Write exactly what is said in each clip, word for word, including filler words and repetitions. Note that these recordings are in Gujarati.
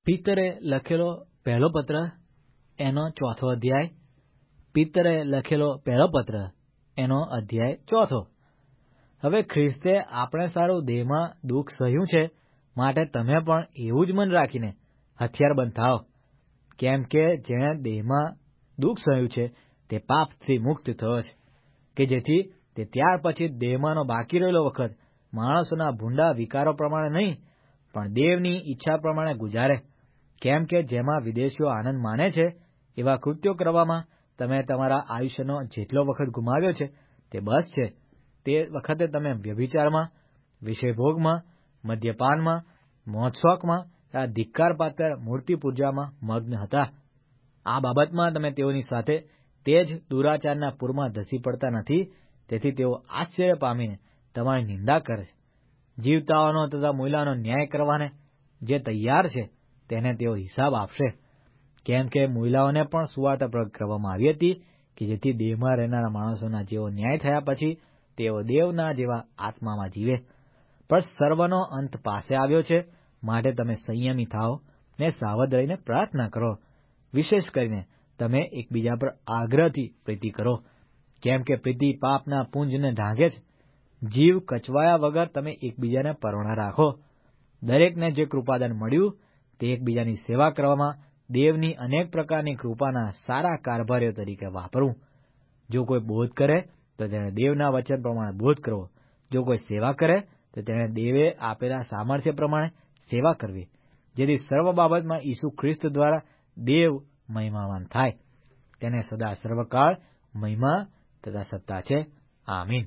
પિતરે લખેલો પહેલો પત્ર એનો ચોથો અધ્યાય. પિતરે લખેલો પહેલો પત્ર એનો અધ્યાય ચોથો. હવે ખ્રિસ્તે આપણે સારું દેહમાં દુઃખ સહ્યું છે, માટે તમે પણ એવું જ મન રાખીને હથિયારબંધ થાઓ. કેમ કે જેણે દેહમાં દુઃખ સહ્યું છે તે પાપથી મુક્ત થયો છે, કે જેથી તે ત્યાર પછી દેહમાંનો બાકી રહેલો વખત માણસોના ભૂંડા વિકારો પ્રમાણે નહીં, પણ દેવની ઈચ્છા પ્રમાણે ગુજારે. કેમ કે જેમાં વિદેશીઓ આનંદ માને છે એવા કૃત્યો કરવામાં તમે તમારા આયુષ્યનો જેટલો વખત ગુમાવ્યો છે તે બસ છે. તે વખતે તમે વ્યભિચારમાં, વિષયભોગમાં, મદ્યપાનમાં, મોજશોખમાં, આ ધિક્કારપાત્ર મૂર્તિ પૂજામાં મગ્ન હતા. આ બાબતમાં તમે તેઓની સાથે તે જ દુરાચારના પૂરમાં ધસી પડતા નથી. તેથી તેઓ આશ્ચર્ય પામીને તમારી નિંદા કરે છે. જીવતાઓનો તથા મૂલાનો ન્યાય કરવાને જે તૈયાર છે તેને તેઓ હિસાબ આપશે. કેમ કે મૂલાઓને પણ સુવાર્તા પ્રગટ કરવામાં આવી હતી, કે જેથી દેહમાં રહેનારા માણસોના જેવો ન્યાય થયા પછી તેઓ દેવના જેવા આત્મામાં જીવે. પણ સર્વનો અંત પાસે આવ્યો છે, માટે તમે સંયમી થાઓ ને સાવધ રહીને પ્રાર્થના કરો. વિશેષ કરીને તમે એકબીજા પર આગ્રહથી પ્રીતિ કરો, કેમ કે પ્રીતિ પાપના પુંજને ઢાંકે છે. જીવ કચવાયા વગર તમે એકબીજાને પરવણા રાખો. દરેકને જે કૃપાદાન મળ્યું તે એકબીજાની સેવા કરવામાં દેવની અનેક પ્રકારની કૃપાના સારા કારભારીઓ તરીકે વાપરવું. જો કોઈ બોધ કરે તો તેણે દેવના વચન પ્રમાણે બોધ કરવો. જો કોઈ સેવા કરે તો તેણે દેવે આપેલા સામર્થ્ય પ્રમાણે સેવા કરવી, જેથી સર્વ બાબતમાં ઈસુ ખ્રિસ્ત દ્વારા દેવ મહિમાવાન થાય. તેને સદા સર્વકાળ મહિમા તથા સત્તા છે. આમીન.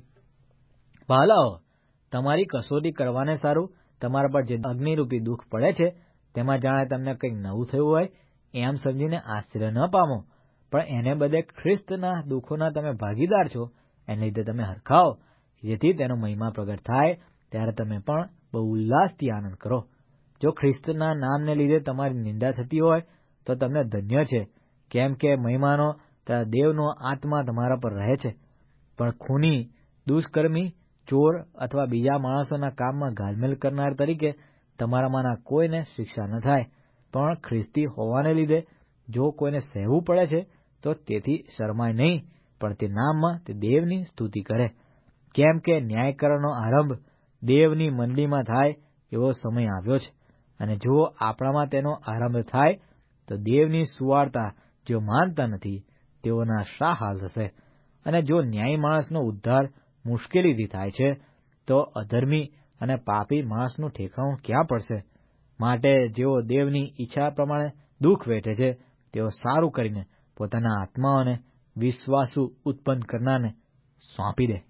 વહાલાઓ, તમારી કસોટી કરવાને સારું તમારા પર જે અગ્નિરૂપી દુઃખ પડે છે તેમાં જાણે તમને કંઈક નવું થયું હોય એમ સમજીને આશ્ચર્ય ન પામો, પણ એને બદલે ખ્રિસ્તના દુઃખોના તમે ભાગીદાર છો, એને લીધે તમે હરખાઓ, જેથી તેનો મહિમા પ્રગટ થાય ત્યારે તમે પણ બહુ ઉલ્લાસથી આનંદ કરો. જો ખ્રિસ્તના નામને લીધે તમારી નિંદા થતી હોય તો તમને ધન્ય છે, કેમ કે મહિમાનો તથા દેવનો આત્મા તમારા પર રહે છે. પણ ખૂની, દુષ્કર્મી, ચોર અથવા બીજા માણસોના કામમાં ઘાલમેલ કરનાર તરીકે તમારામાંના કોઈને શિક્ષા ન થાય. પણ ખ્રિસ્તી હોવાને લીધે જો કોઈને સહેવું પડે છે તો તેથી શરમાય નહીં, પણ તે નામમાં તે દેવની સ્તુતિ કરે. કેમ કે ન્યાયકરણનો આરંભ દેવની મંડળીમાં થાય એવો સમય આવ્યો છે. અને જો આપણામાં તેનો આરંભ થાય તો દેવની સુવાર્તા જેઓ માનતા નથી તેઓના શા હાલ થશે? અને જો ન્યાયી માણસનો ઉદ્ધાર મુશ્કેલીથી થાય છે તો અધર્મી અને પાપી માણસનું ઠેકાણું ક્યાં પડશે? માટે જેઓ દેવની ઈચ્છા પ્રમાણે દુઃખ વેઠે છે તેઓ સારું કરીને પોતાના આત્માઓને વિશ્વાસુ ઉત્પન્ન કરનારને સોંપી દે.